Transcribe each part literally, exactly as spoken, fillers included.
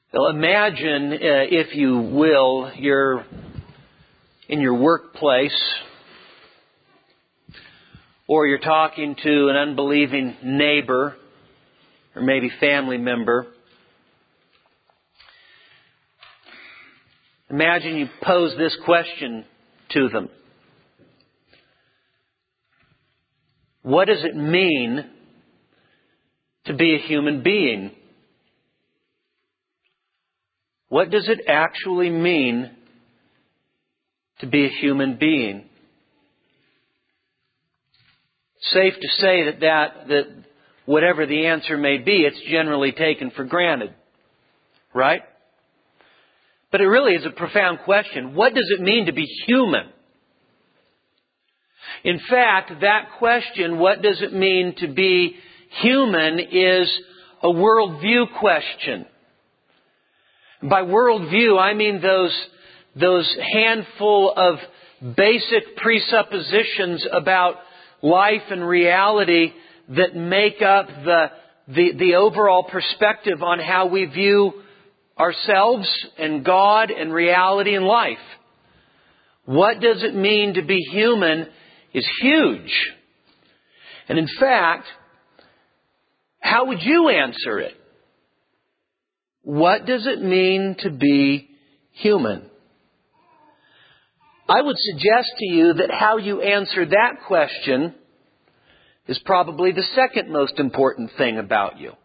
Well, imagine, uh, if you will, you're in your workplace, or you're talking to an unbelieving neighbor, or maybe family member. Imagine you pose this question to them. What does it mean to be a human being? What does it actually mean to be a human being? Safe to say that, that that whatever the answer may be, it's generally taken for granted. Right? But it really is a profound question. What does it mean to be human? In fact, that question, what does it mean to be human, is a worldview question. By worldview, I mean those, those handful of basic presuppositions about life and reality that make up the, the, the overall perspective on how we view ourselves and God and reality and life. What does it mean to be human is huge. And in fact, how would you answer it? What does it mean to be human? I would suggest to you that how you answer that question is probably the second most important thing about you.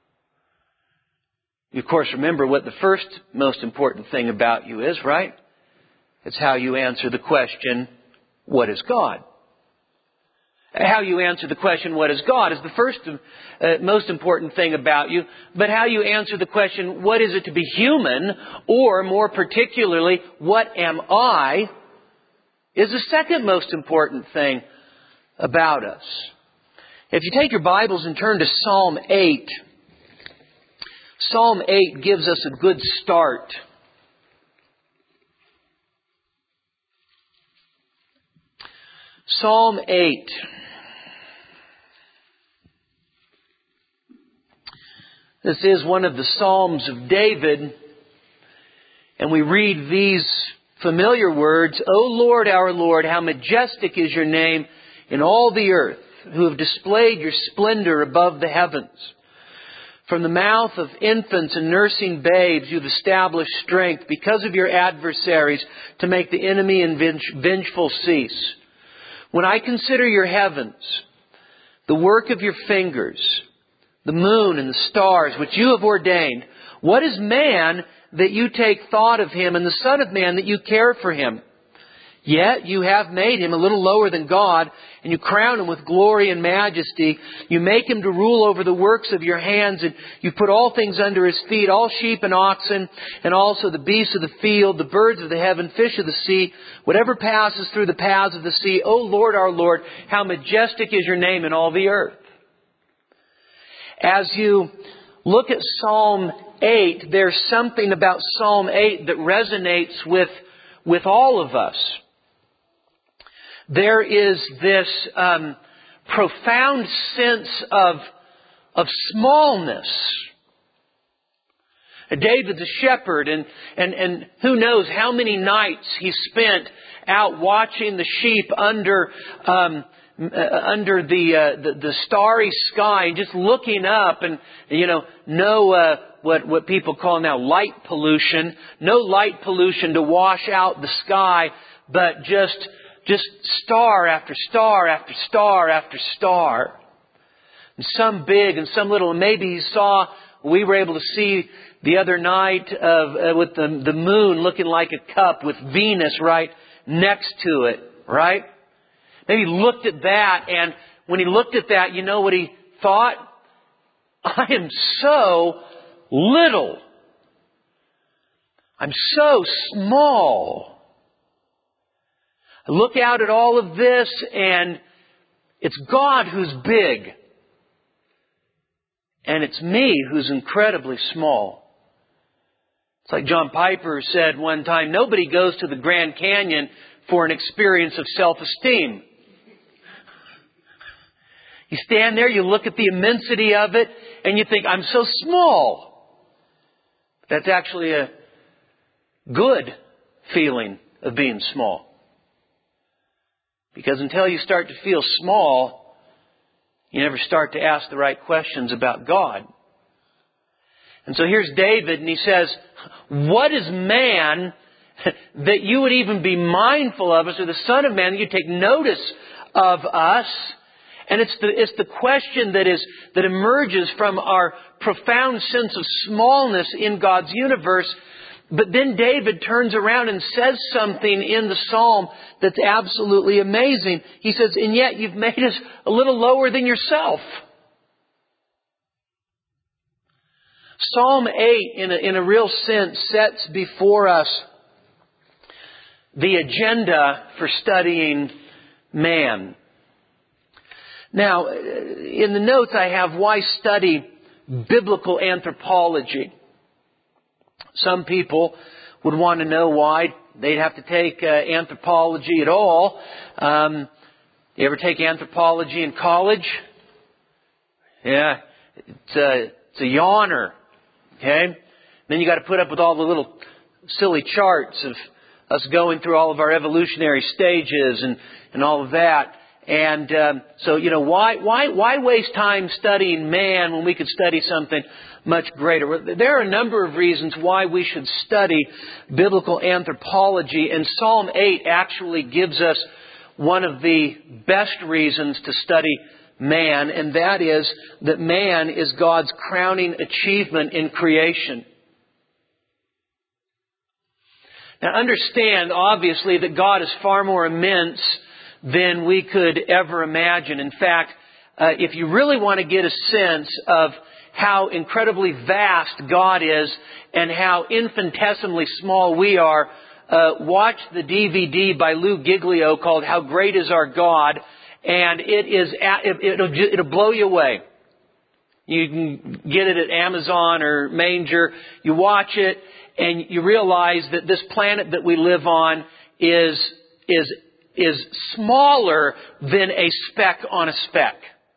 You, of course, remember what the first most important thing about you is, right? It's how you answer the question, what is God? How you answer the question, what is God, is the first uh, most important thing about you. But how you answer the question, what is it to be human? Or more particularly, what am I? Is the second most important thing about us. If you take your Bibles and turn to Psalm eight, Psalm eight gives us a good start. Psalm eight. This is one of the Psalms of David. And we read these familiar words, O Lord, our Lord, how majestic is your name in all the earth, who have displayed your splendor above the heavens. From the mouth of infants and nursing babes, you've established strength because of your adversaries to make the enemy and vengeful cease. When I consider your heavens, the work of your fingers, the moon and the stars which you have ordained, what is man that you take thought of him, and the Son of Man that you care for him? Yet you have made him a little lower than God, and you crown him with glory and majesty. You make him to rule over the works of your hands, and you put all things under his feet, all sheep and oxen, and also the beasts of the field, the birds of the heaven, fish of the sea, whatever passes through the paths of the sea. O Lord, our Lord, how majestic is your name in all the earth. As you look at Psalm eight, there's something about Psalm eight that resonates with, with all of us. There is this um, profound sense of, of smallness. David's a shepherd, and, and, and who knows how many nights he spent out watching the sheep under um, uh, under the, uh, the the starry sky, and just looking up, and you know, no uh, what what people call now light pollution, no light pollution to wash out the sky, but just just star after star after star after star, and some big and some little. And maybe he saw. We were able to see the other night of uh, with the the moon looking like a cup with Venus right next to it, right? Maybe he looked at that, and when he looked at that, you know what he thought? I am so little. I'm so small. I look out at all of this, and it's God who's big. And it's me who's incredibly small. It's like John Piper said one time, nobody goes to the Grand Canyon for an experience of self-esteem. You stand there, you look at the immensity of it, and you think, I'm so small. That's actually a good feeling of being small. Because until you start to feel small, you never start to ask the right questions about God. And so here's David, and he says, what is man that you would even be mindful of us, or the Son of Man that you take notice of us? And it's the, it's the question that is, that emerges from our profound sense of smallness in God's universe. But then David turns around and says something in the Psalm that's absolutely amazing. He says, and yet you've made us a little lower than yourself. Psalm eight, in a, in a real sense, sets before us the agenda for studying man. Now, in the notes I have, why study biblical anthropology? Some people would want to know why. They'd have to take uh, anthropology at all. Um, you ever take anthropology in college? Yeah, it's a, it's a yawner. Okay? Then you got to put up with all the little silly charts of us going through all of our evolutionary stages and, and all of that. And um, so, you know, why why why waste time studying man when we could study something much greater? There are a number of reasons why we should study biblical anthropology, and Psalm eight actually gives us one of the best reasons to study man, and that is that man is God's crowning achievement in creation. Now understand, obviously, that God is far more immense than we could ever imagine. In fact, uh, if you really want to get a sense of how incredibly vast God is and how infinitesimally small we are, uh, watch the D V D by Lou Giglio called How Great Is Our God, and it is it'll, it'll blow you away. You can get it at Amazon or Manger. You watch it and you realize that this planet that we live on is is is smaller than a speck on a speck.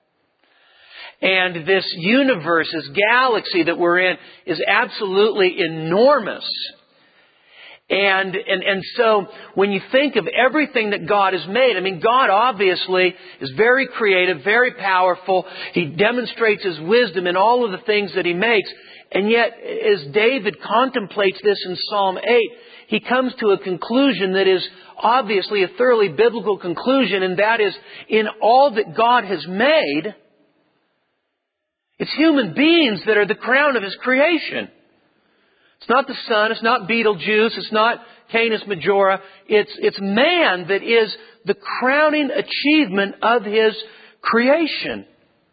And this universe, this galaxy that we're in, is absolutely enormous. And, and, and so when you think of everything that God has made, I mean, God obviously is very creative, very powerful. He demonstrates His wisdom in all of the things that He makes. And yet, as David contemplates this in Psalm eight, he comes to a conclusion that is obviously a thoroughly biblical conclusion, and that is, in all that God has made, it's human beings that are the crown of His creation. It's not the sun, it's not Beetlejuice, it's not Canis Majora. It's, it's man that is the crowning achievement of His creation.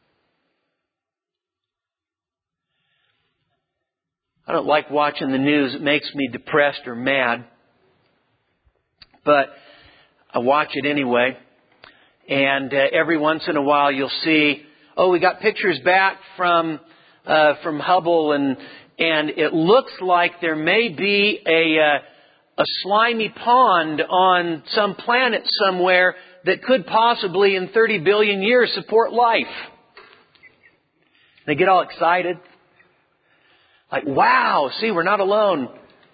I don't like watching the news. It makes me depressed or mad. But I watch it anyway. And uh, every once in a while you'll see, oh, we got pictures back from uh, from Hubble, and and it looks like there may be a uh, a slimy pond on some planet somewhere that could possibly in thirty billion years support life. They get all excited. Like, wow, see, we're not alone.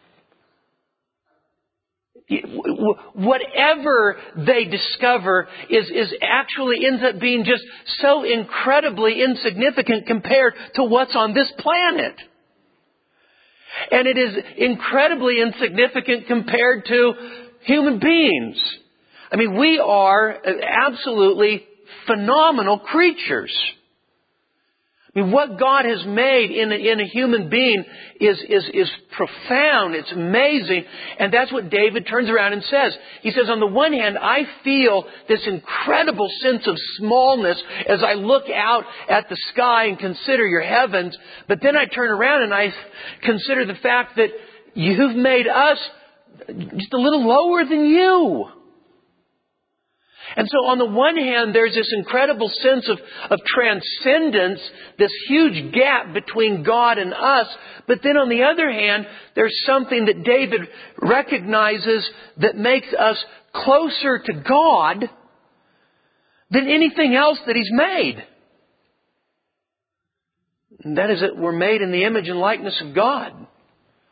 Whatever they discover is, is actually ends up being just so incredibly insignificant compared to what's on this planet. And it is incredibly insignificant compared to human beings. I mean, we are absolutely phenomenal creatures. I mean, what God has made in a, in a human being is, is, is profound. It's amazing. And that's what David turns around and says. He says, on the one hand, I feel this incredible sense of smallness as I look out at the sky and consider your heavens. But then I turn around and I consider the fact that you've made us just a little lower than you. And so on the one hand, there's this incredible sense of, of transcendence, this huge gap between God and us. But then on the other hand, there's something that David recognizes that makes us closer to God than anything else that He's made. And that is that we're made in the image and likeness of God.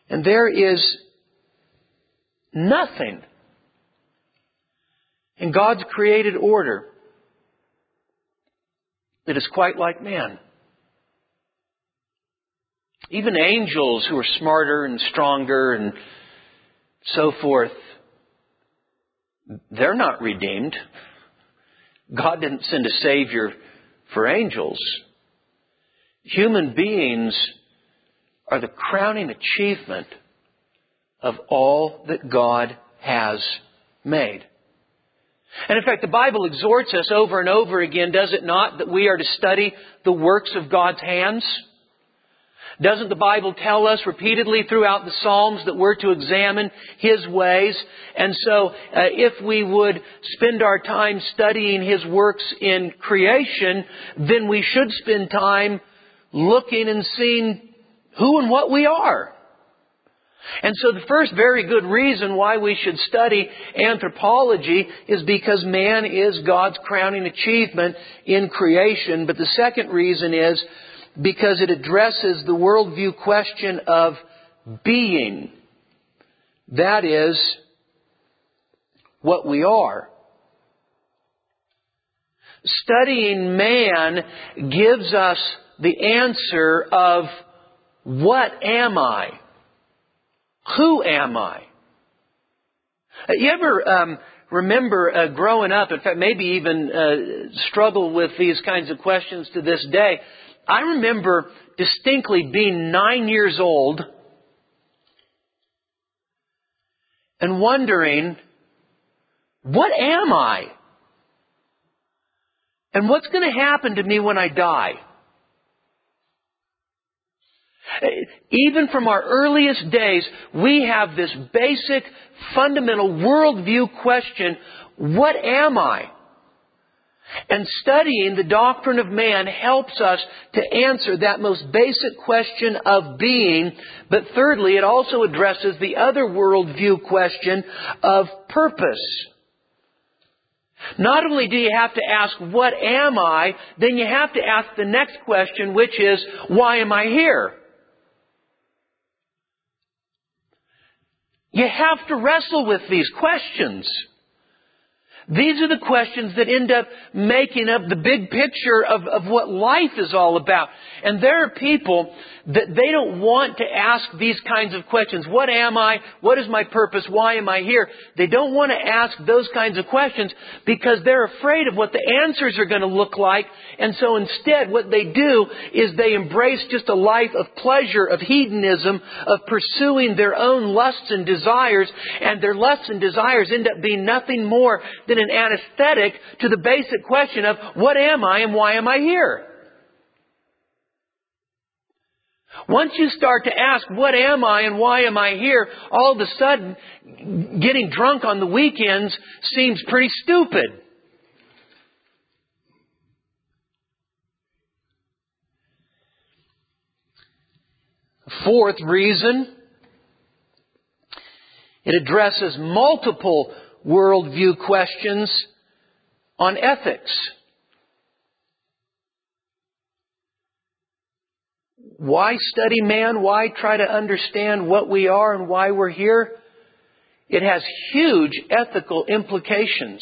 And there is nothing in God's created order that is quite like man. Even angels who are smarter and stronger and so forth, they're not redeemed. God didn't send a Savior for angels. Human beings are the crowning achievement of all that God has made. And in fact, the Bible exhorts us over and over again, does it not, that we are to study the works of God's hands? Doesn't the Bible tell us repeatedly throughout the Psalms that we're to examine His ways? And so, uh, if we would spend our time studying His works in creation, then we should spend time looking and seeing who and what we are. And so the first very good reason why we should study anthropology is because man is God's crowning achievement in creation. But the second reason is because it addresses the worldview question of being. That is what we are. Studying man gives us the answer of what am I? Who am I? You ever um, remember uh, growing up, in fact, maybe even uh, struggle with these kinds of questions to this day? I remember distinctly being nine years old and wondering, what am I? And what's going to happen to me when I die? Even from our earliest days, we have this basic, fundamental worldview question, what am I? And studying the doctrine of man helps us to answer that most basic question of being. But thirdly, it also addresses the other worldview question of purpose. Not only do you have to ask, what am I? Then you have to ask the next question, which is, why am I here? You have to wrestle with these questions. These are the questions that end up making up the big picture of, of what life is all about. And there are people that they don't want to ask these kinds of questions. What am I? What is my purpose? Why am I here? They don't want to ask those kinds of questions because they're afraid of what the answers are going to look like. And so instead what they do is they embrace just a life of pleasure, of hedonism, of pursuing their own lusts and desires. And their lusts and desires end up being nothing more than an anesthetic to the basic question of what am I and why am I here? Once you start to ask, what am I and why am I here, all of a sudden, getting drunk on the weekends seems pretty stupid. Fourth reason, it addresses multiple worldview questions on ethics. Why study man? Why try to understand what we are and why we're here? It has huge ethical implications.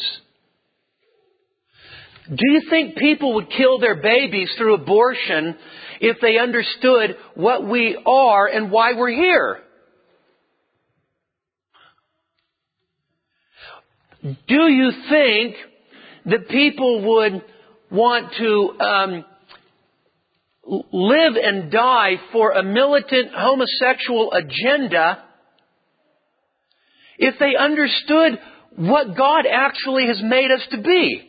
Do you think people would kill their babies through abortion if they understood what we are and why we're here? Do you think that people would want to um, live and die for a militant homosexual agenda if they understood what God actually has made us to be?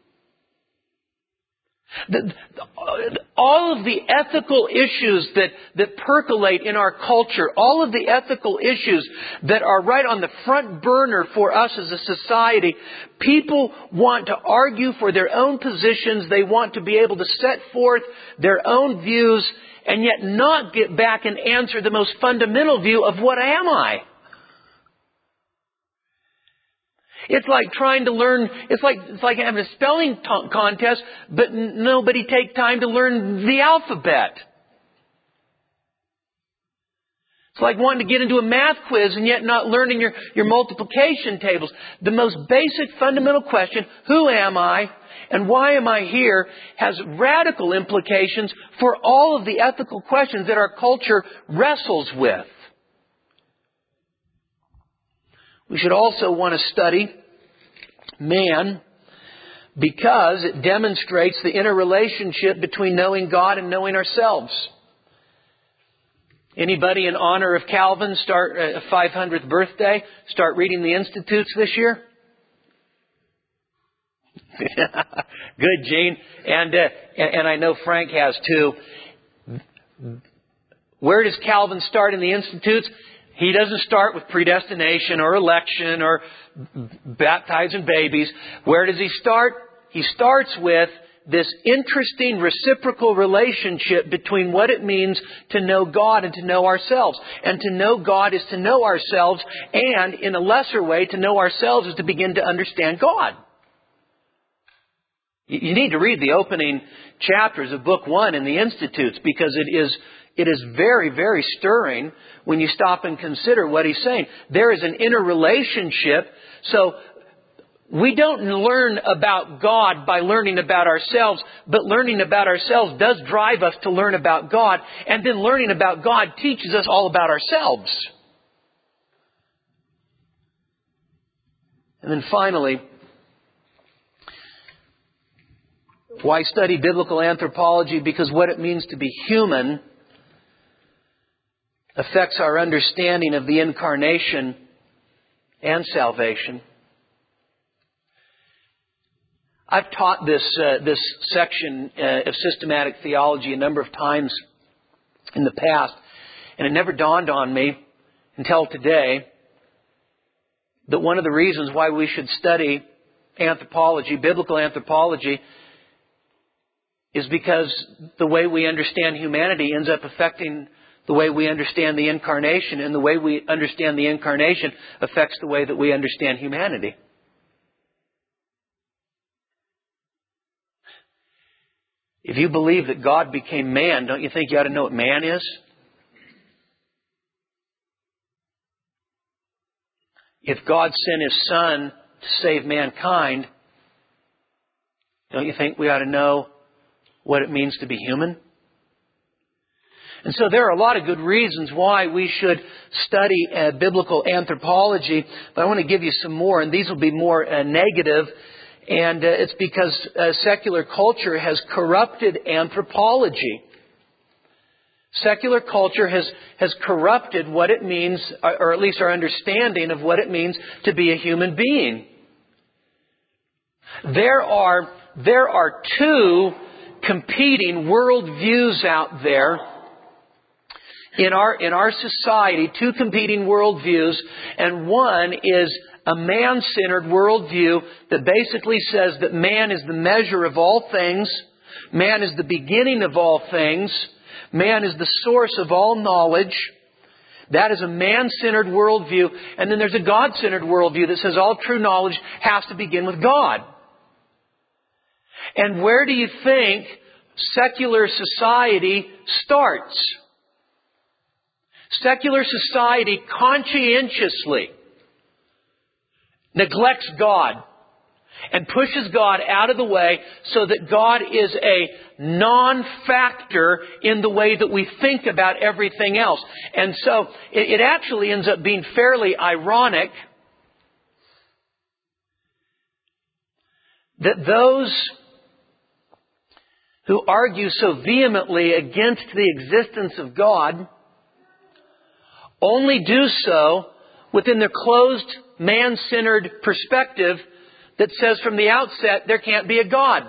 The, all of the ethical issues that, that percolate in our culture, all of the ethical issues that are right on the front burner for us as a society, people want to argue for their own positions. They want to be able to set forth their own views and yet not get back and answer the most fundamental view of what am I? It's like trying to learn, it's like, it's like having a spelling t- contest, but n- nobody take time to learn the alphabet. It's like wanting to get into a math quiz and yet not learning your, your multiplication tables. The most basic fundamental question, who am I and why am I here, has radical implications for all of the ethical questions that our culture wrestles with. We should also want to study man because it demonstrates the interrelationship between knowing God and knowing ourselves. Anybody in honor of Calvin start a five hundredth birthday, start reading the Institutes this year? Good, Gene. And, uh, and and I know Frank has too. Where does Calvin start in the Institutes? He doesn't start with predestination or election or baptizing babies. Where does he start? He starts with this interesting reciprocal relationship between what it means to know God and to know ourselves. And to know God is to know ourselves, and in a lesser way, to know ourselves is to begin to understand God. You need to read the opening chapters of Book One in the Institutes, because it is it is very, very stirring when you stop and consider what he's saying. There is an interrelationship. So we don't learn about God by learning about ourselves, but learning about ourselves does drive us to learn about God. And then learning about God teaches us all about ourselves. And then finally, why study biblical anthropology? Because what it means to be human affects our understanding of the incarnation and salvation. I've taught this uh, this section uh, of systematic theology a number of times in the past, and it never dawned on me until today that one of the reasons why we should study anthropology, biblical anthropology, is because the way we understand humanity ends up affecting the way we understand the incarnation, and the way we understand the incarnation affects the way that we understand humanity. If you believe that God became man, don't you think you ought to know what man is? If God sent His Son to save mankind, don't you think we ought to know what it means to be human? And so there are a lot of good reasons why we should study uh, biblical anthropology, but I want to give you some more, and these will be more uh, negative. And uh, it's because uh, secular culture has corrupted anthropology. Secular culture has, has corrupted what it means, or at least our understanding of what it means to be a human being. There are, there are two competing worldviews out there in our, in our society, two competing worldviews, and one is a man-centered worldview that basically says that man is the measure of all things, man is the beginning of all things, man is the source of all knowledge. That is a man-centered worldview. And then there's a God-centered worldview that says all true knowledge has to begin with God. And where do you think secular society starts? Secular society conscientiously neglects God and pushes God out of the way so that God is a non-factor in the way that we think about everything else. And so it, it actually ends up being fairly ironic that those who argue so vehemently against the existence of God only do so within their closed, man-centered perspective that says from the outset there can't be a God.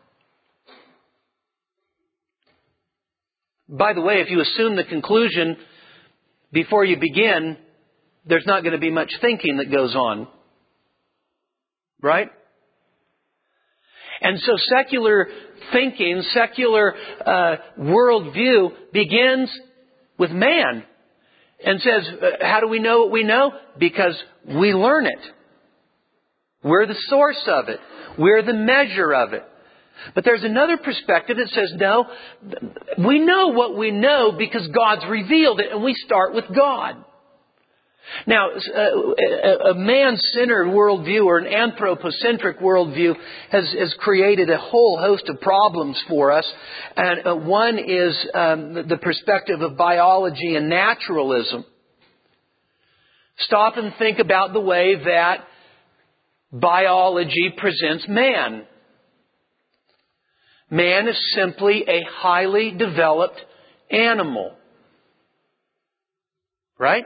By the way, if you assume the conclusion before you begin, there's not going to be much thinking that goes on. Right? And so secular thinking, secular uh, worldview begins with man. And says, how do we know what we know? Because we learn it. We're the source of it. We're the measure of it. But there's another perspective that says, no, we know what we know because God's revealed it, and we start with God. Now, a man-centered worldview or an anthropocentric worldview has, has created a whole host of problems for us. And one is um, the perspective of biology and naturalism. Stop and think about the way that biology presents man. Man is simply a highly developed animal. Right?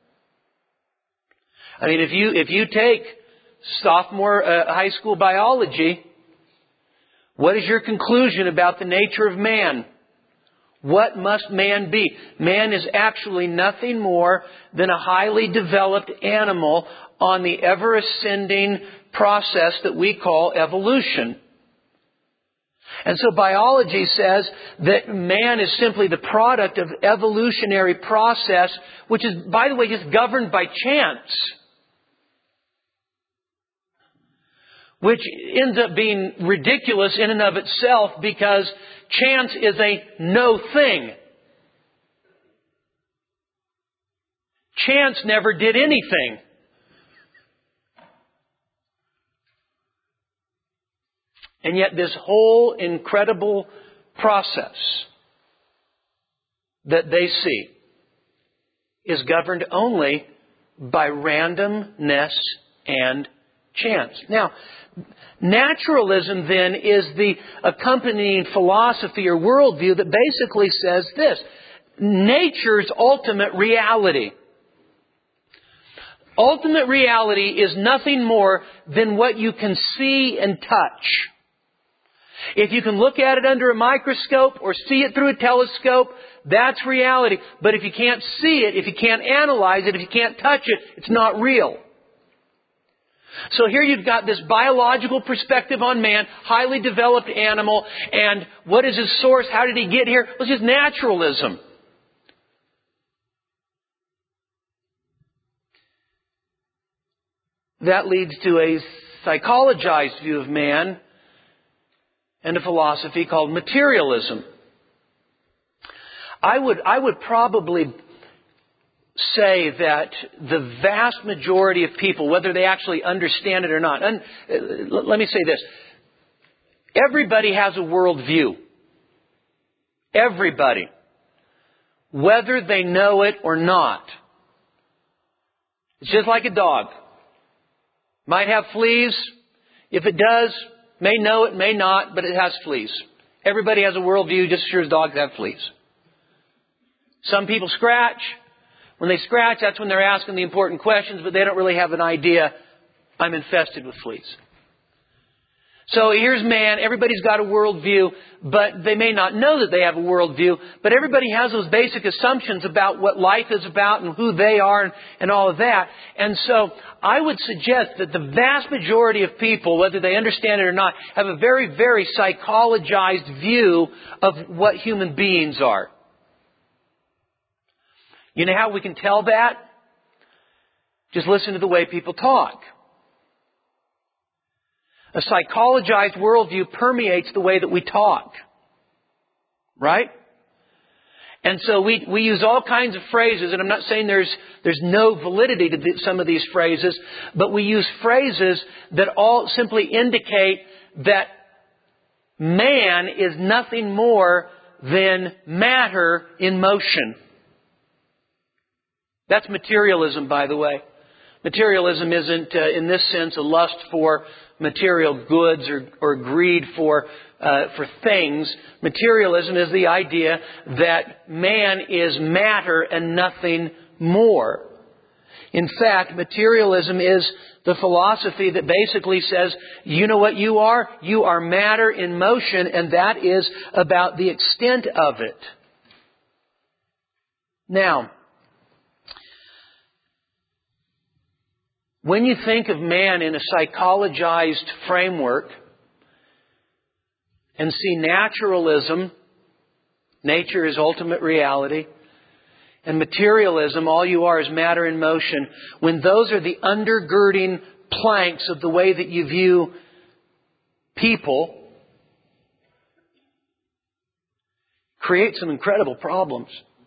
I mean, if you if you take sophomore uh, high school biology, what is your conclusion about the nature of man? What must man be? Man is actually nothing more than a highly developed animal on the ever-ascending process that we call evolution. And so biology says that man is simply the product of evolutionary process, which is, by the way, just governed by chance. Which ends up being ridiculous in and of itself because chance is a no thing. Chance never did anything. And yet this whole incredible process that they see is governed only by randomness and chance. Now, naturalism then is the accompanying philosophy or worldview that basically says this: nature's ultimate reality. Ultimate reality is nothing more than what you can see and touch. If you can look at it under a microscope or see it through a telescope, that's reality. But if you can't see it, if you can't analyze it, if you can't touch it, it's not real. So here you've got this biological perspective on man, highly developed animal, and what is his source? How did he get here? Well, it's just naturalism. That leads to a psychologized view of man and a philosophy called materialism. I would, I would probably say that the vast majority of people, whether they actually understand it or not, and let me say this: everybody has a worldview. Everybody. Whether they know it or not. It's just like a dog. Might have fleas. If it does, may know it, may not, but it has fleas. Everybody has a worldview just as sure as dogs have fleas. Some people scratch. When they scratch, that's when they're asking the important questions, but they don't really have an idea. I'm infested with fleas. So here's man. Everybody's got a worldview, but they may not know that they have a worldview. But everybody has those basic assumptions about what life is about and who they are and, and all of that. And so I would suggest that the vast majority of people, whether they understand it or not, have a very, very psychologized view of what human beings are. You know how we can tell that? Just listen to the way people talk. A psychologized worldview permeates the way that we talk. Right? And so we, we use all kinds of phrases, and I'm not saying there's, there's no validity to th- some of these phrases, but we use phrases that all simply indicate that man is nothing more than matter in motion. That's materialism, by the way. Materialism isn't, uh, in this sense, a lust for material goods or, or greed for uh, for things. Materialism is the idea that man is matter and nothing more. In fact, materialism is the philosophy that basically says, you know what you are? You are matter in motion, and that is about the extent of it. Now, when you think of man in a psychologized framework and see naturalism, nature is ultimate reality, and materialism, all you are is matter in motion, when those are the undergirding planks of the way that you view people, create some incredible problems.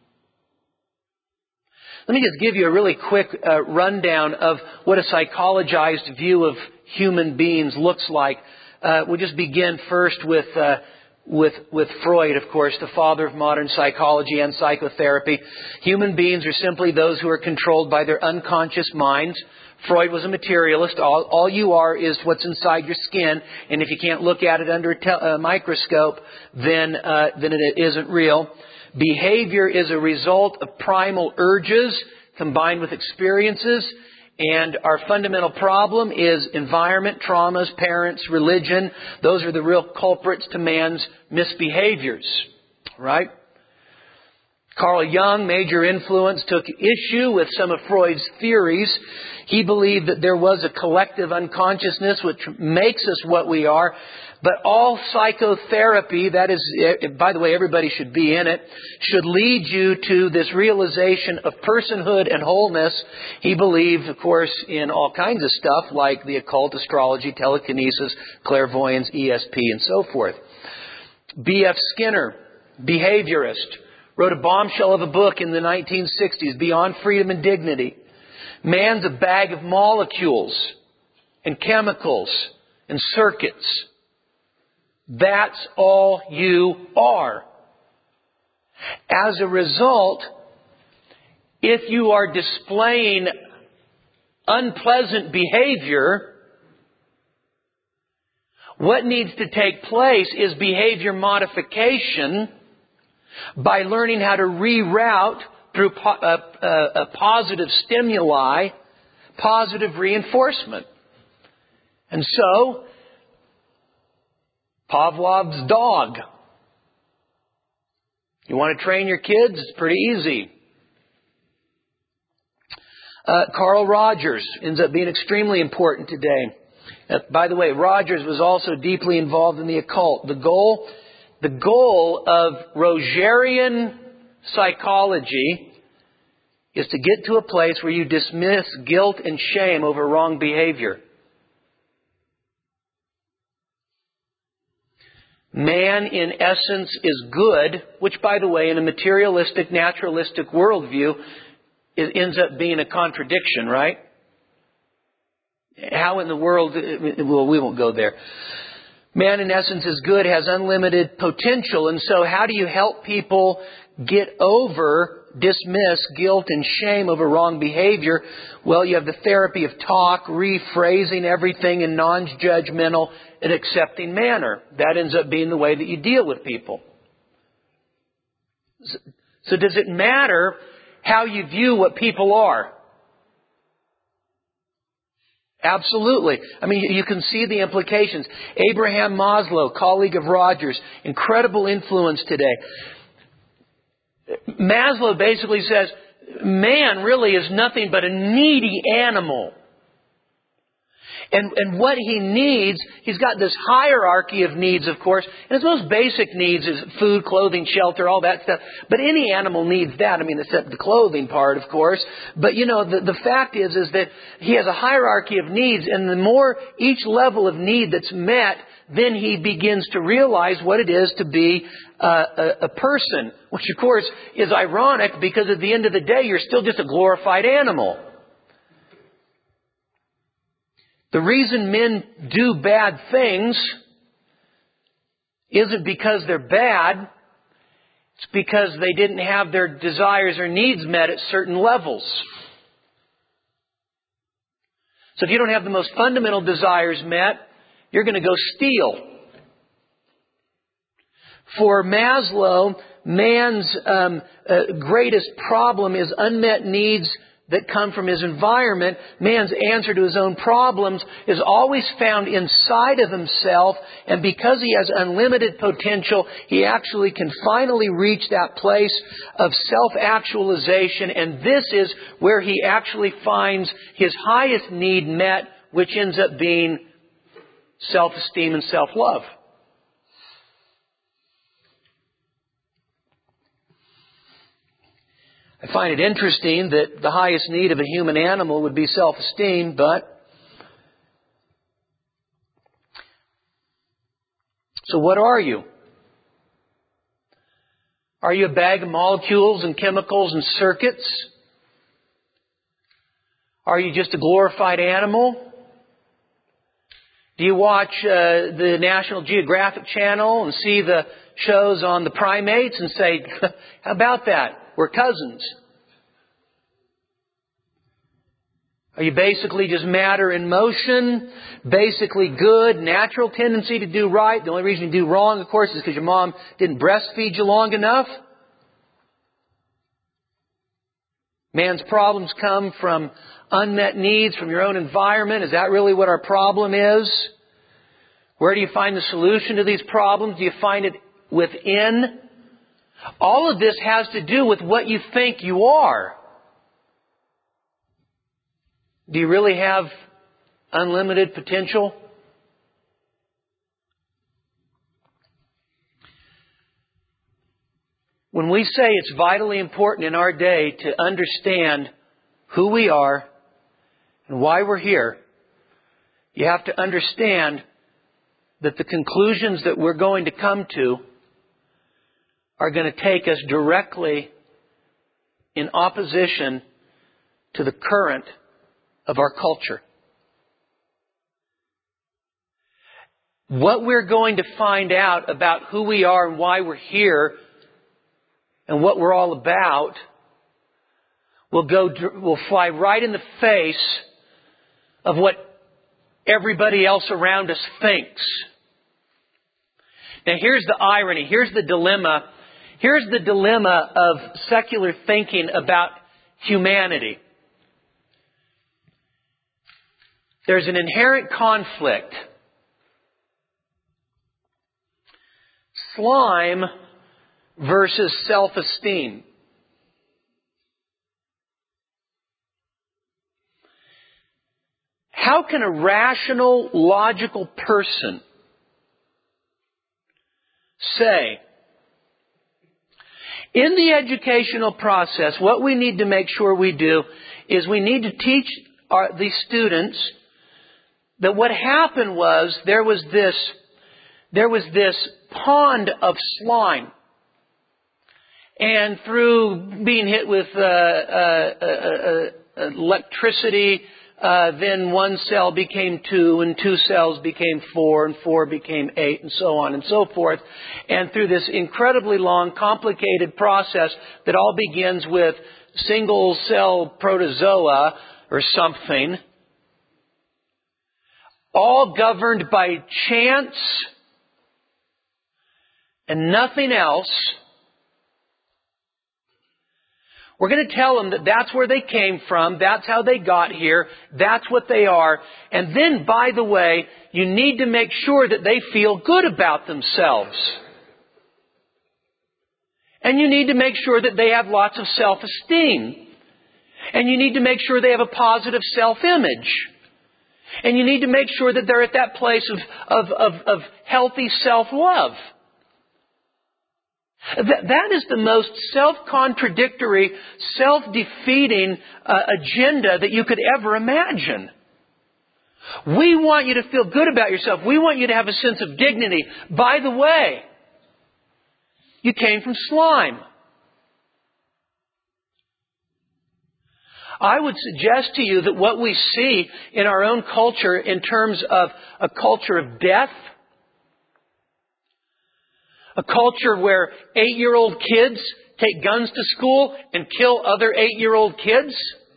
Let me just give you a really quick uh, rundown of what a psychologized view of human beings looks like. Uh, we'll just begin first with uh, with with Freud, of course, the father of modern psychology and psychotherapy. Human beings are simply those who are controlled by their unconscious minds. Freud was a materialist. All, all you are is what's inside your skin, and if you can't look at it under a, te- a microscope, then uh, then it isn't real. Behavior is a result of primal urges combined with experiences. And our fundamental problem is environment, traumas, parents, religion. Those are the real culprits to man's misbehaviors. Right? Carl Jung, major influence, took issue with some of Freud's theories. He believed that there was a collective unconsciousness which makes us what we are. But all psychotherapy, that is, by the way, everybody should be in it, should lead you to this realization of personhood and wholeness. He believed, of course, in all kinds of stuff like the occult, astrology, telekinesis, clairvoyance, E S P, and so forth. B F Skinner, behaviorist, wrote a bombshell of a book in the nineteen sixties, Beyond Freedom and Dignity. Man's a bag of molecules and chemicals and circuits. That's all you are. As a result, if you are displaying unpleasant behavior, what needs to take place is behavior modification by learning how to reroute through po- uh, uh, a positive stimuli, positive reinforcement. And so, Pavlov's dog. You want to train your kids? It's pretty easy. Uh, Carl Rogers ends up being extremely important today. Uh, by the way, Rogers was also deeply involved in the occult. The goal, the goal of Rogerian psychology is to get to a place where you dismiss guilt and shame over wrong behavior. Man, in essence, is good, which, by the way, in a materialistic, naturalistic worldview, it ends up being a contradiction, right? How in the world... Well, we won't go there. Man, in essence, is good, has unlimited potential. And so how do you help people get over, dismiss guilt and shame over wrong behavior? Well, you have the therapy of talk, rephrasing everything in non-judgmental and accepting manner. That ends up being the way that you deal with people. So, so does it matter how you view what people are? Absolutely. I mean, you can see the implications. Abraham Maslow, colleague of Rogers, incredible influence today. Maslow basically says, man really is nothing but a needy animal. And, and what he needs, he's got this hierarchy of needs, of course. And his most basic needs is food, clothing, shelter, all that stuff. But any animal needs that. I mean, except the clothing part, of course. But, you know, the, the fact is, is that he has a hierarchy of needs. And the more each level of need that's met, then he begins to realize what it is to be uh, a, a person. Which, of course, is ironic because at the end of the day, you're still just a glorified animal. The reason men do bad things isn't because they're bad. It's because they didn't have their desires or needs met at certain levels. So if you don't have the most fundamental desires met, you're going to go steal. For Maslow, man's um, uh, greatest problem is unmet needs that come from his environment. Man's answer to his own problems is always found inside of himself. And because he has unlimited potential, he actually can finally reach that place of self-actualization. And this is where he actually finds his highest need met, which ends up being self-esteem and self-love. I find it interesting that the highest need of a human animal would be self-esteem, but so what are you? Are you a bag of molecules and chemicals and circuits? Are you just a glorified animal? Do you watch uh, the National Geographic Channel and see the shows on the primates and say, how about that? We're cousins. Are you basically just matter in motion, basically good, natural tendency to do right? The only reason you do wrong, of course, is because your mom didn't breastfeed you long enough. Man's problems come from unmet needs, from your own environment. Is that really what our problem is? Where do you find the solution to these problems? Do you find it within? All of this has to do with what you think you are. Do you really have unlimited potential? When we say it's vitally important in our day to understand who we are and why we're here, you have to understand that the conclusions that we're going to come to are going to take us directly in opposition to the current of our culture. What we're going to find out about who we are and why we're here and what we're all about will go, will fly right in the face of what everybody else around us thinks. Now here's the irony, here's the dilemma, here's the dilemma of secular thinking about humanity. There's an inherent conflict. Slime versus self-esteem. How can a rational, logical person say, in the educational process, what we need to make sure we do is we need to teach our, these students that what happened was there was this, there was this pond of slime. And through being hit with uh, uh, uh, uh, electricity, uh, then one cell became two, and two cells became four, and four became eight, and so on and so forth. And through this incredibly long, complicated process that all begins with single cell protozoa or something, all governed by chance and nothing else. We're going to tell them that that's where they came from, that's how they got here, that's what they are. And then, by the way, you need to make sure that they feel good about themselves. And you need to make sure that they have lots of self-esteem. And you need to make sure they have a positive self-image. And you need to make sure that they're at that place of, of, of, of healthy self-love. That, that is the most self-contradictory, self-defeating uh, agenda that you could ever imagine. We want you to feel good about yourself. We want you to have a sense of dignity. By the way, you came from slime. I would suggest to you that what we see in our own culture in terms of a culture of death, a culture where eight-year-old kids take guns to school and kill other eight-year-old kids,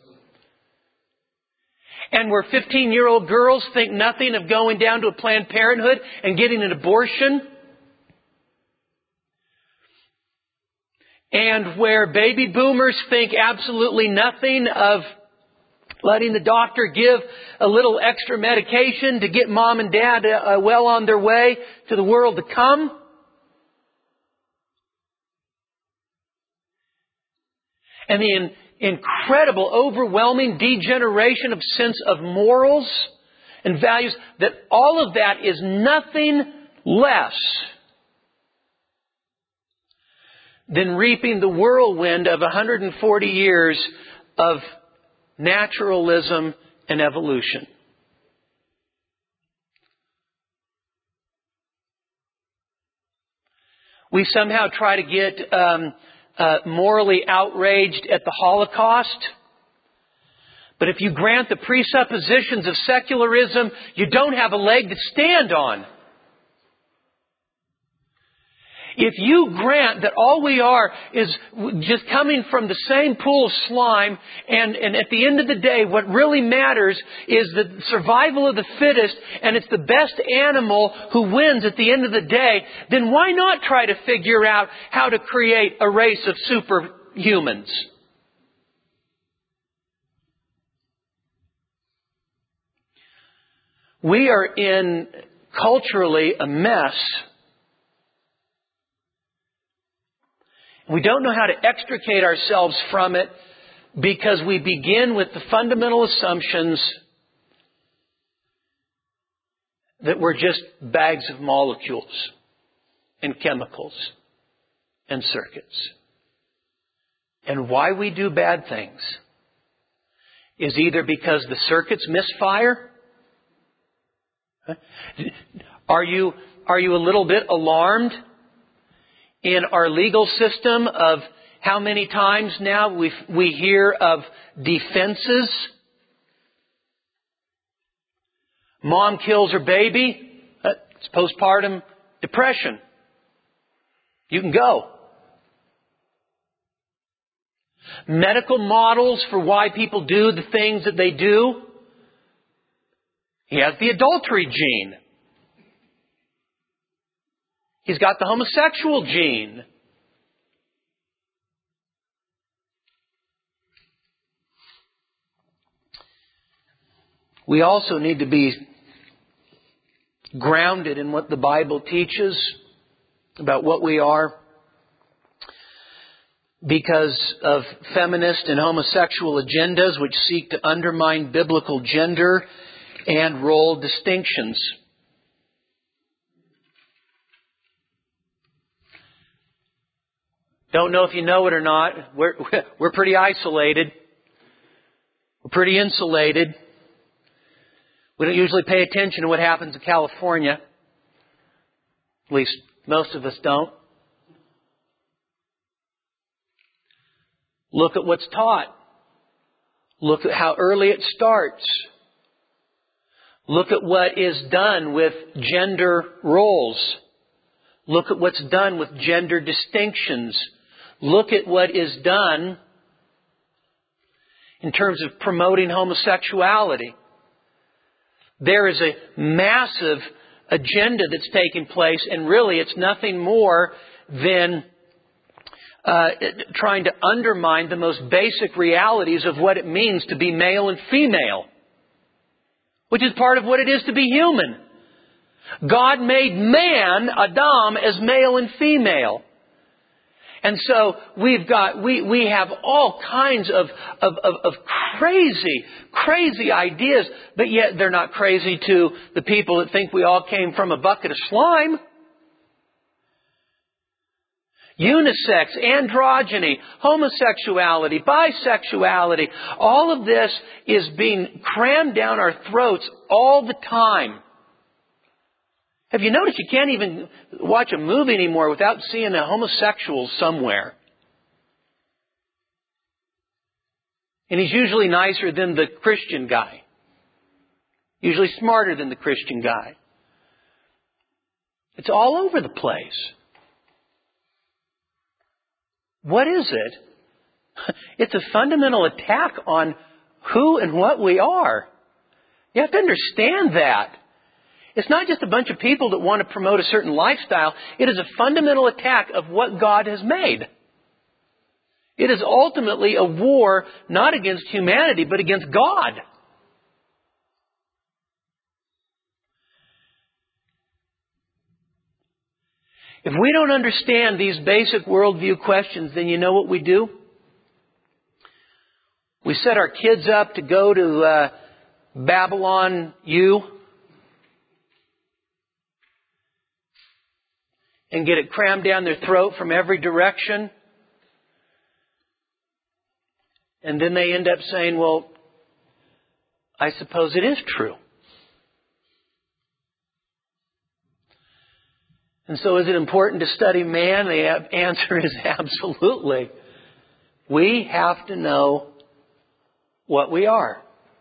and where fifteen-year-old girls think nothing of going down to a Planned Parenthood and getting an abortion, and where baby boomers think absolutely nothing of letting the doctor give a little extra medication to get mom and dad uh, well on their way to the world to come. And the in, incredible, overwhelming degeneration of sense of morals and values, that all of that is nothing less than reaping the whirlwind of one hundred forty years of naturalism and evolution. We somehow try to get um, uh, morally outraged at the Holocaust. But if you grant the presuppositions of secularism, you don't have a leg to stand on. If you grant that all we are is just coming from the same pool of slime, and, and at the end of the day, what really matters is the survival of the fittest, and it's the best animal who wins at the end of the day, then why not try to figure out how to create a race of superhumans? We are in, culturally, a mess. We don't know how to extricate ourselves from it because we begin with the fundamental assumptions that we're just bags of molecules and chemicals and circuits. And why we do bad things is either because the circuits misfire. Are you, are you a little bit alarmed in our legal system of how many times now we we hear of defenses? Mom kills her baby. It's postpartum depression. You can go. Medical models for why people do the things that they do. He has the adultery gene. He's got the homosexual gene. We also need to be grounded in what the Bible teaches about what we are, because of feminist and homosexual agendas which seek to undermine biblical gender and role distinctions. Don't know if you know it or not. We're, we're pretty isolated. We're pretty insulated. We don't usually pay attention to what happens in California. At least most of us don't. Look at what's taught. Look at how early it starts. Look at what is done with gender roles. Look at what's done with gender distinctions. Look at what is done in terms of promoting homosexuality. There is a massive agenda that's taking place, and really it's nothing more than uh, trying to undermine the most basic realities of what it means to be male and female, which is part of what it is to be human. God made man, Adam, as male and female. And so we've got, we, we have all kinds of, of, of, of crazy, crazy ideas, but yet they're not crazy to the people that think we all came from a bucket of slime. Unisex, androgyny, homosexuality, bisexuality, all of this is being crammed down our throats all the time. Have you noticed you can't even watch a movie anymore without seeing a homosexual somewhere? And he's usually nicer than the Christian guy. Usually smarter than the Christian guy. It's all over the place. What is it? It's a fundamental attack on who and what we are. You have to understand that. It's not just a bunch of people that want to promote a certain lifestyle. It is a fundamental attack of what God has made. It is ultimately a war not against humanity, but against God. If we don't understand these basic worldview questions, then you know what we do? We set our kids up to go to uh, Babylon U and get it crammed down their throat from every direction. And then they end up saying, well, I suppose it is true. And so is it important to study man? The answer is absolutely. We have to know what we are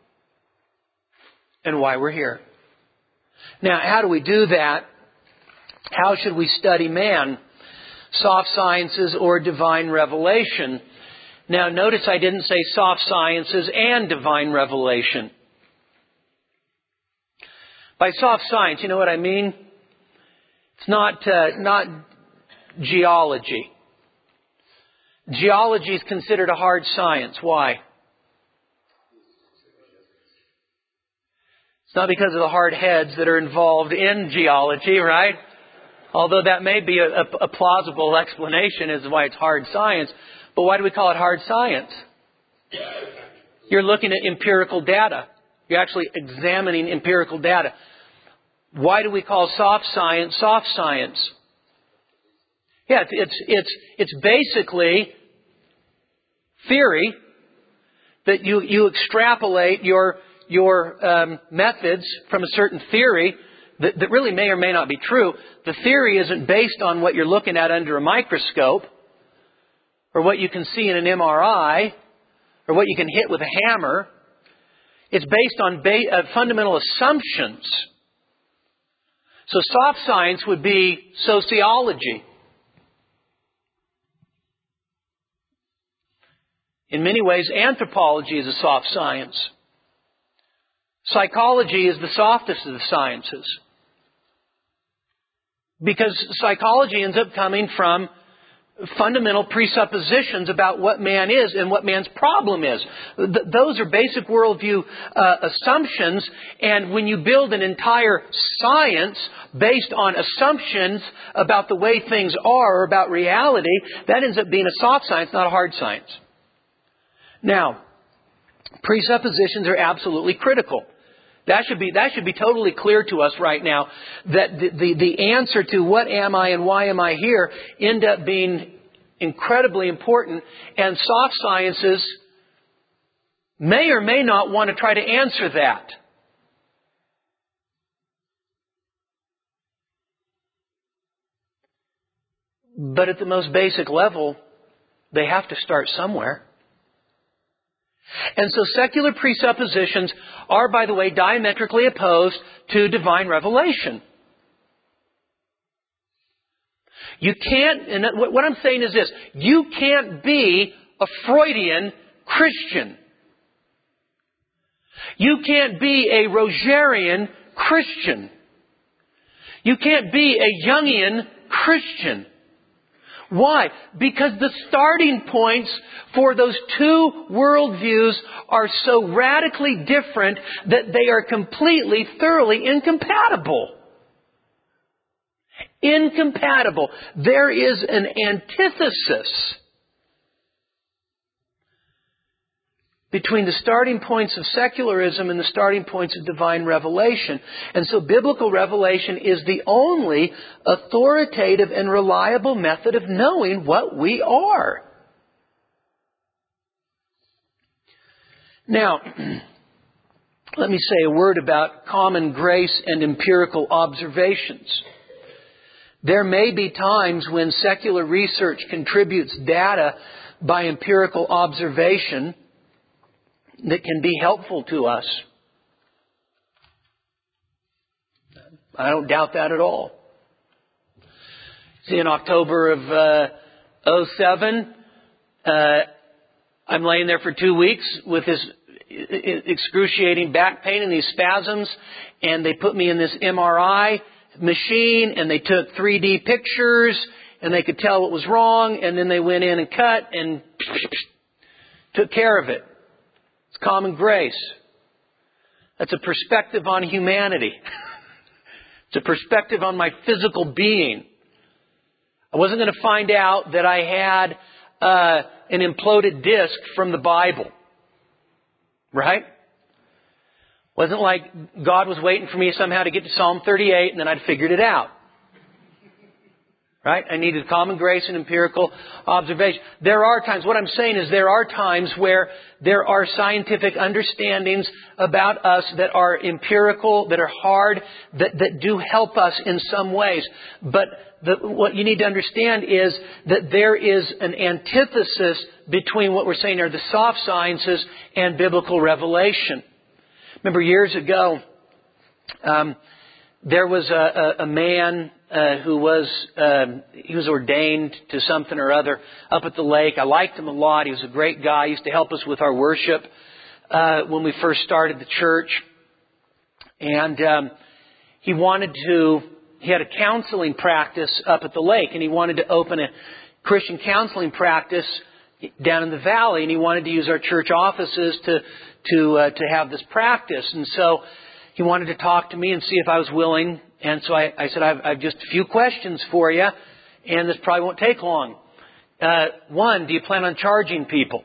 and why we're here. Now, how do we do that? How should we study man? Soft sciences or divine revelation? Now, notice I didn't say soft sciences and divine revelation. By soft science, you know what I mean? It's not uh, not geology. Geology is considered a hard science. Why? It's not because of the hard heads that are involved in geology, right? Although that may be a, a, a plausible explanation as to why it's hard science. But why do we call it hard science? You're looking at empirical data. You're actually examining empirical data. Why do we call soft science soft science? Yeah, it's it's it's, it's basically theory that you, you extrapolate your your um, methods from a certain theory that, that really may or may not be true. The theory isn't based on what you're looking at under a microscope or what you can see in an M R I or what you can hit with a hammer. It's based on ba- uh, fundamental assumptions. So soft science would be sociology. In many ways, anthropology is a soft science. Psychology is the softest of the sciences. Because psychology ends up coming from fundamental presuppositions about what man is and what man's problem is. Th- those are basic worldview uh, assumptions, and when you build an entire science based on assumptions about the way things are or about reality, that ends up being a soft science, not a hard science. Now, presuppositions are absolutely critical. That should be that should be totally clear to us right now, that the, the, the answer to what am I and why am I here end up being incredibly important, and soft sciences may or may not want to try to answer that. But at the most basic level, they have to start somewhere. And so secular presuppositions are, by the way, diametrically opposed to divine revelation. You can't, and what I'm saying is this, you can't be a Freudian Christian. You can't be a Rogerian Christian. You can't be a Jungian Christian. Why? Because the starting points for those two worldviews are so radically different that they are completely, thoroughly incompatible. Incompatible. There is an antithesis between the starting points of secularism and the starting points of divine revelation. And so biblical revelation is the only authoritative and reliable method of knowing what we are. Now, let me say a word about common grace and empirical observations. There may be times when secular research contributes data by empirical observation that can be helpful to us. I don't doubt that at all. See, in October of uh, oh seven, uh, I'm laying there for two weeks with this excruciating back pain and these spasms, and they put me in this M R I machine, and they took three D pictures, and they could tell what was wrong, and then they went in and cut and took care of it. It's common grace. That's a perspective on humanity. It's a perspective on my physical being. I wasn't going to find out that I had uh, an imploded disc from the Bible. Right? Wasn't like God was waiting for me somehow to get to Psalm thirty-eight and then I'd figured it out. Right? I needed common grace and empirical observation. There are times, what I'm saying is there are times where there are scientific understandings about us that are empirical, that are hard, that, that do help us in some ways. But the, what you need to understand is that there is an antithesis between what we're saying are the soft sciences and biblical revelation. Remember years ago, um, there was a, a, a man uh, who was uh, he was ordained to something or other up at the lake. I liked him a lot. He was a great guy. He used to help us with our worship uh, when we first started the church. And um, he wanted to. He had a counseling practice up at the lake, and he wanted to open a Christian counseling practice down in the valley, and he wanted to use our church offices to to uh, to have this practice. And so he wanted to talk to me and see if I was willing. And so I, I said, I've, I've just a few questions for you, and this probably won't take long. Uh, one, do you plan on charging people?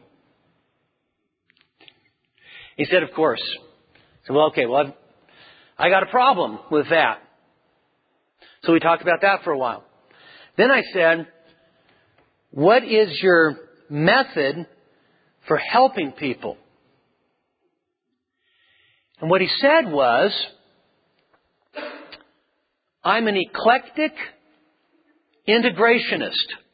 He said, of course. I said, well, okay, well, I've, I got a problem with that. So we talked about that for a while. Then I said, what is your method for helping people? And what he said was, I'm an eclectic integrationist.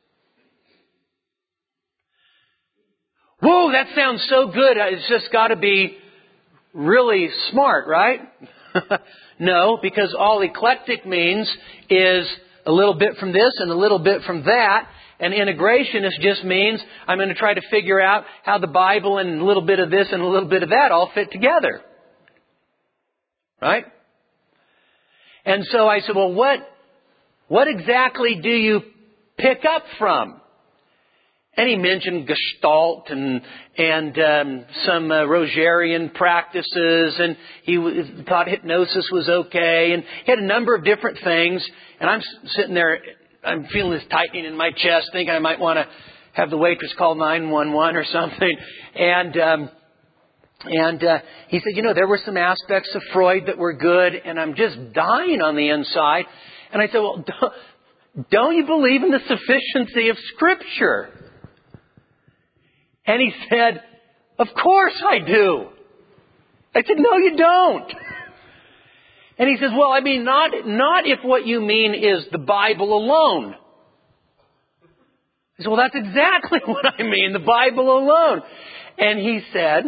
Whoa, that sounds so good. It's just got to be really smart, right? No, because all eclectic means is a little bit from this and a little bit from that. And integrationist just means I'm going to try to figure out how the Bible and a little bit of this and a little bit of that all fit together. Right? And so I said, well, what, what exactly do you pick up from? And he mentioned Gestalt and and um, some uh, Rogerian practices, and he w- thought hypnosis was okay, and he had a number of different things. And I'm sitting there, I'm feeling this tightening in my chest, thinking I might want to have the waitress call nine one one or something. And um, and uh, he said, you know, there were some aspects of Freud that were good, and I'm just dying on the inside. And I said, well, don't, don't you believe in the sufficiency of Scripture? And he said, of course I do. I said, no, you don't. And he says, well, I mean, not, not if what you mean is the Bible alone. I said, well, that's exactly what I mean, the Bible alone. And he said,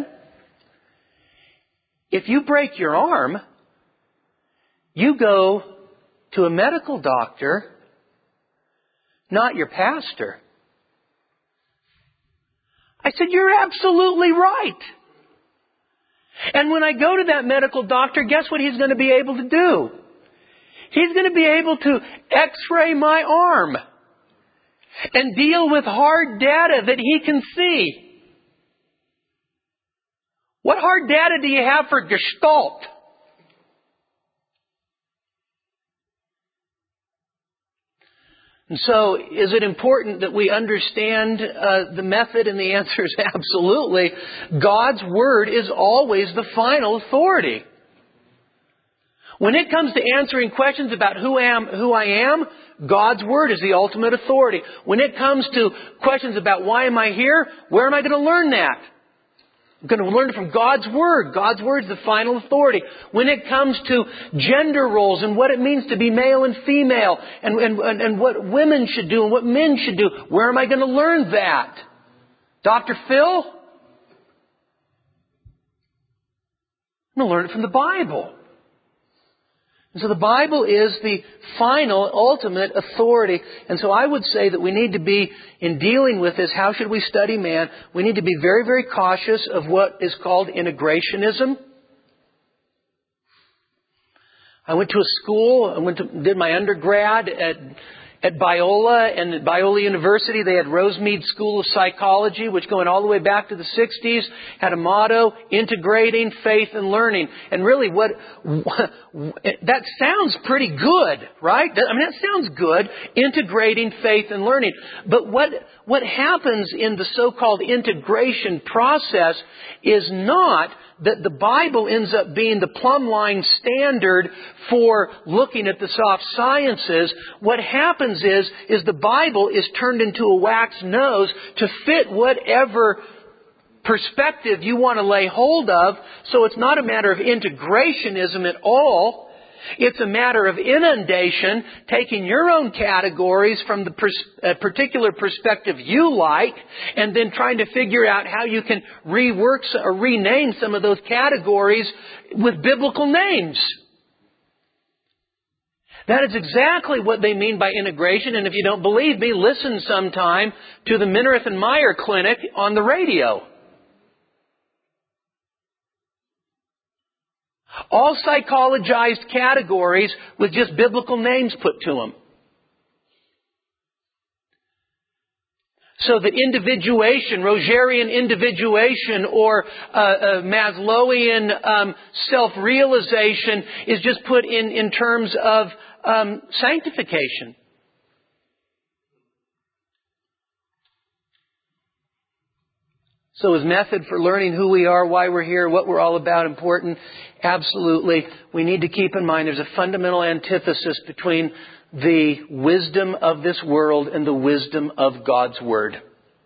if you break your arm, you go to a medical doctor, not your pastor. I said, you're absolutely right. And when I go to that medical doctor, guess what he's going to be able to do? He's going to be able to x-ray my arm and deal with hard data that he can see. What hard data do you have for Gestalt? And so, is it important that we understand uh, the method? And the answer is absolutely. God's Word is always the final authority. When it comes to answering questions about who am, who I am, God's Word is the ultimate authority. When it comes to questions about why am I here, where am I going to learn that? I'm going to learn it from God's Word. God's Word is the final authority. When it comes to gender roles and what it means to be male and female and, and, and what women should do and what men should do, where am I going to learn that? Doctor Phil? I'm going to learn it from the Bible. And so the Bible is the final, ultimate authority. And so I would say that we need to be, in dealing with this, how should we study man? We need to be very, very cautious of what is called integrationism. I went to a school, I went to, did my undergrad at At Biola, and at Biola University, they had Rosemead School of Psychology, which going all the way back to the sixties, had a motto, integrating faith and learning. And really what, that sounds pretty good, right? I mean, that sounds good, integrating faith and learning. But what, what happens in the so-called integration process is not that the Bible ends up being the plumb line standard for looking at the soft sciences. What happens is, is the Bible is turned into a wax nose to fit whatever perspective you want to lay hold of. So it's not a matter of integrationism at all. It's a matter of inundation, taking your own categories from the pers- uh, particular perspective you like, and then trying to figure out how you can rework or rename some of those categories with biblical names. That is exactly what they mean by integration, and if you don't believe me, listen sometime to the Minirth and Meyer Clinic on the radio. All psychologized categories with just biblical names put to them. So that individuation, Rogerian individuation, or uh, uh, Maslowian um, self-realization is just put in, in terms of um, sanctification. So is method for learning who we are, why we're here, what we're all about important? Absolutely. We need to keep in mind there's a fundamental antithesis between the wisdom of this world and the wisdom of God's Word.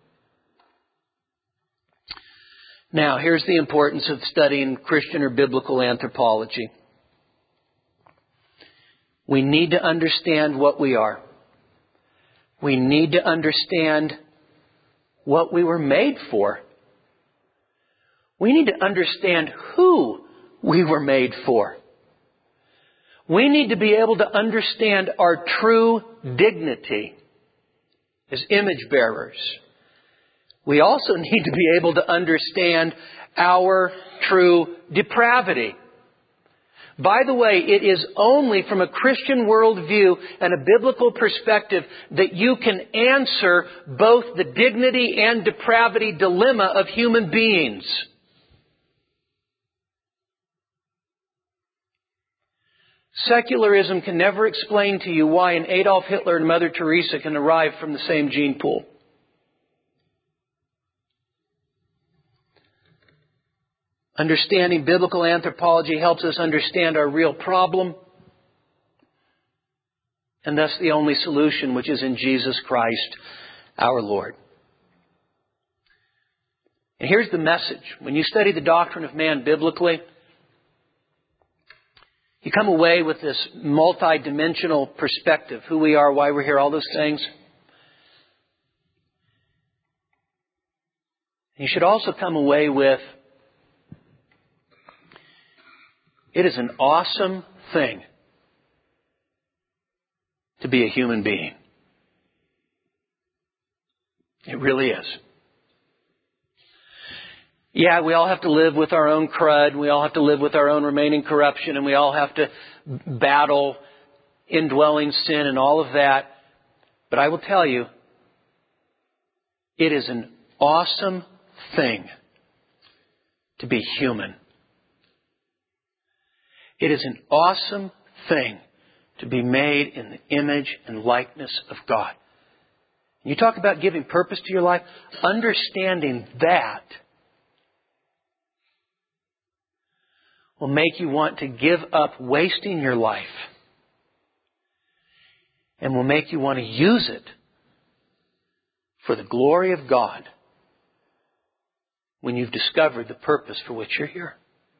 Now, here's the importance of studying Christian or biblical anthropology. We need to understand what we are. We need to understand what we were made for. We need to understand who we were made for. We need to be able to understand our true dignity as image bearers. We also need to be able to understand our true depravity. By the way, it is only from a Christian worldview and a biblical perspective that you can answer both the dignity and depravity dilemma of human beings. Secularism can never explain to you why an Adolf Hitler and Mother Teresa can arrive from the same gene pool. Understanding biblical anthropology helps us understand our real problem, and thus the only solution, which is in Jesus Christ, our Lord. And here's the message. When you study the doctrine of man biblically, you come away with this multi-dimensional perspective. Who we are, why we're here, all those things. You should also come away with, it is an awesome thing to be a human being. It really is. Yeah, we all have to live with our own crud. We all have to live with our own remaining corruption. And we all have to battle indwelling sin and all of that. But I will tell you, it is an awesome thing to be human. It is an awesome thing to be made in the image and likeness of God. You talk about giving purpose to your life. Understanding that will make you want to give up wasting your life, and will make you want to use it for the glory of God when you've discovered the purpose for which you're here.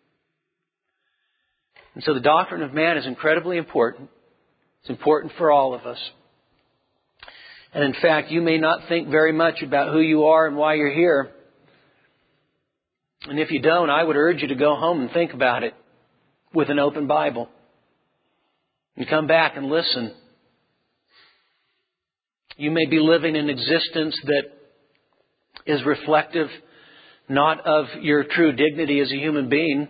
And so the doctrine of man is incredibly important. It's important for all of us. And in fact, you may not think very much about who you are and why you're here. And if you don't, I would urge you to go home and think about it with an open Bible. And come back and listen. You may be living an existence that is reflective not of your true dignity as a human being.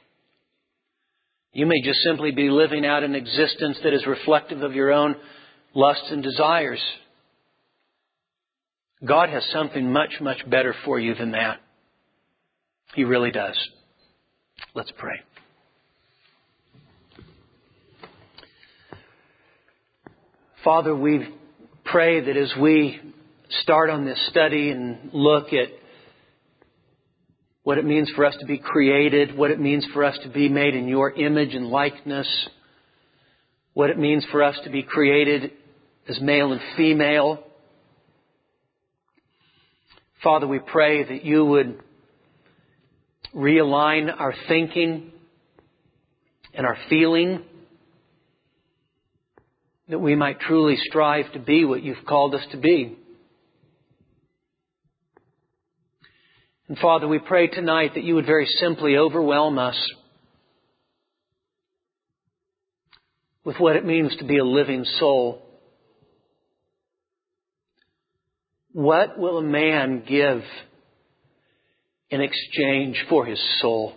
You may just simply be living out an existence that is reflective of your own lusts and desires. God has something much, much better for you than that. He really does. Let's pray. Father, we pray that as we start on this study and look at what it means for us to be created, what it means for us to be made in your image and likeness, what it means for us to be created as male and female. Father, we pray that you would realign our thinking and our feeling, that we might truly strive to be what you've called us to be. And Father, we pray tonight that you would very simply overwhelm us with what it means to be a living soul. What will a man give in exchange for his soul?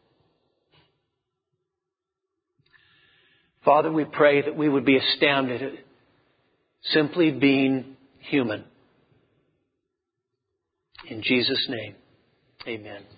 Father, we pray that we would be astounded at simply being human. In Jesus' name, amen.